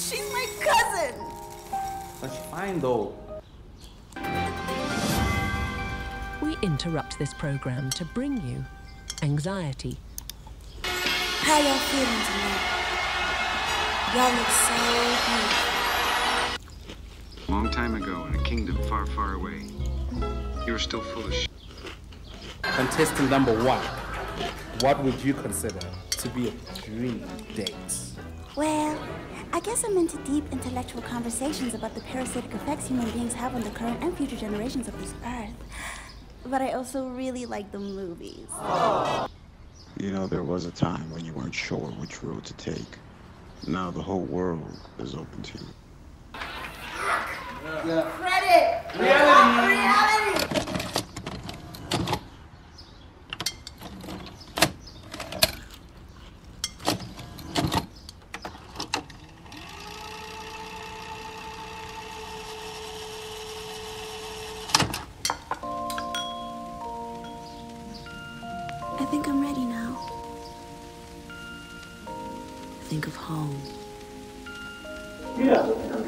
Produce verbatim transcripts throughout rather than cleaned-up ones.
She's my cousin. But she's fine though. We interrupt this program to bring you Anxiety. How y'all feeling tonight? Y'all look so beautiful. Long time ago, in a kingdom far, far away, you were still full of shit. Contestant number one. What would you consider to be a dream date? Well, I guess I'm into deep intellectual conversations about the parasitic effects human beings have on the current and future generations of this earth. But I also really like the movies. You know, there was a time when you weren't sure which road to take. Now the whole world is open to you. Yeah. Credit! Reality! Reality! I think I'm ready now. Think of home. Yeah.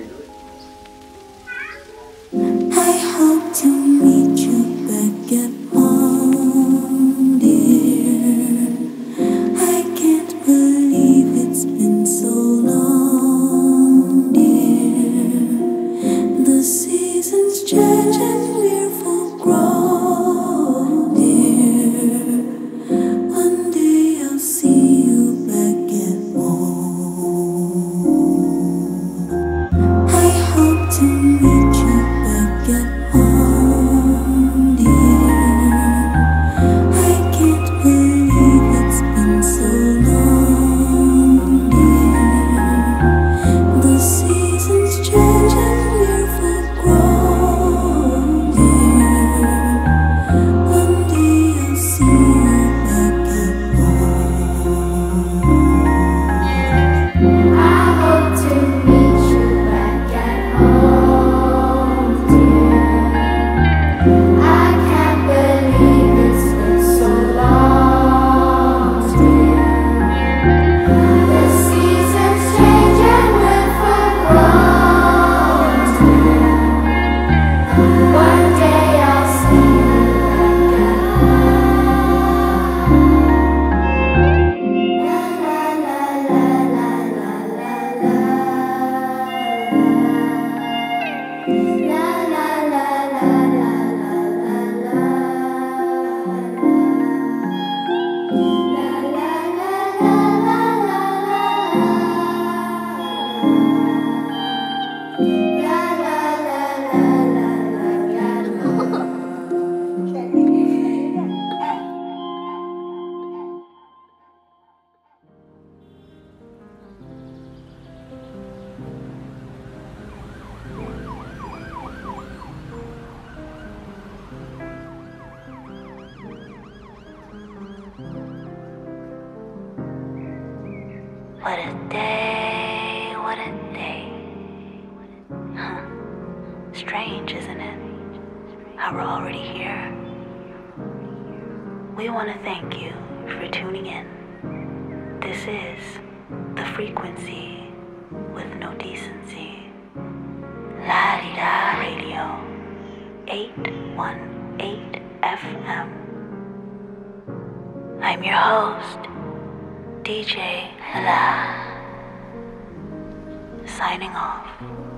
I hope to meet you back at home, dear. I can't believe it's been so long, dear. The seasons change and we're full grown, dear. One day I'll see you back at home. I hope to meet you back at home, dear. I can't believe it's been so long, dear. The seasons change and we're full grown, dear. One day I'll see you back at home. I hope to meet you back at home, dear. I can't believe it's been so long, dear. The seasons change and we're full grown, dear. One day I'll see you back at home. La la la la la la la la la la la What a day, what a day. Huh. Strange, isn't it? How we're already here. We want to thank you for tuning in. This is The Frequency with No Decency. La-di-da Radio, eight one eight F M. I'm your host, D J La, signing off.